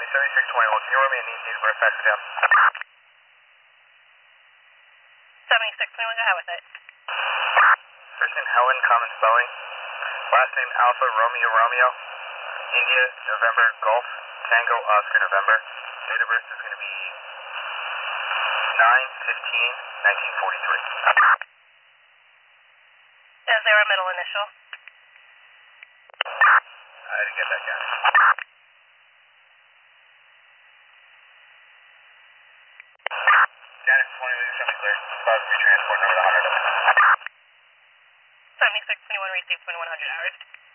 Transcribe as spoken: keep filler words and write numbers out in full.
seventy-six twenty-one, can you run me an E Z where fax down? seventy-six twenty-one, go ahead with it. First name Helen, common spelling. Last name Alpha Romeo Romeo. India, November, Golf, Tango, Oscar, November. Date of birth is going to be nine fifteen nineteen forty-three. Is there a middle initial? I didn't get that down. Janice twenty, leave assembly clear. Cloud three transport number one hundred. seventy-six twenty-one, receive twenty-one hundred hours.